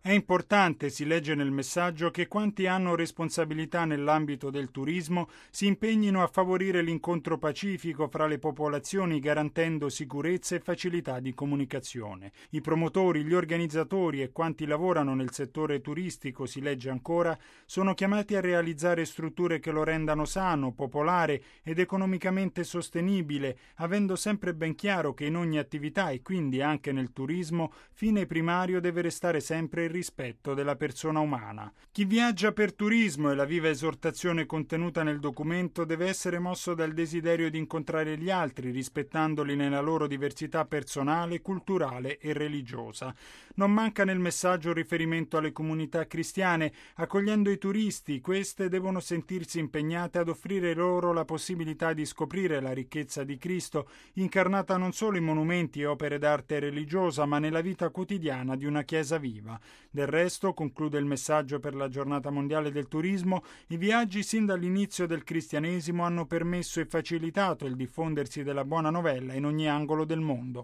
È importante, si legge nel messaggio, che quanti hanno responsabilità nell'ambito del turismo si impegnino a favorire l'incontro pacifico fra le popolazioni garantendo sicurezza e facilità di comunicazione. I promotori, gli organizzatori e quanti lavorano nel settore turistico, si legge ancora, sono chiamati a realizzare strutture che lo rendano sano, popolare ed economicamente sostenibile, avendo sempre ben chiaro che in ogni attività e quindi anche nel turismo, fine primario deve restare sempre il rispetto della persona umana. Chi viaggia per turismo, e la viva esortazione contenuta nel documento, deve essere mosso dal desiderio di incontrare gli altri, rispettandoli nella loro diversità personale, culturale e religiosa. Non manca nel messaggio il riferimento alle comunità cristiane. Accogliendo i turisti, queste devono sentirsi impegnate ad offrire loro la possibilità di scoprire la ricchezza di Cristo, incarnata non solo in monumenti e opere d'arte religiosa, ma nella vita quotidiana di una Chiesa viva. Del resto, conclude il messaggio per la Giornata Mondiale del Turismo, i viaggi sin dall'inizio del cristianesimo hanno permesso e facilitato il diffondersi della buona novella in ogni angolo del mondo.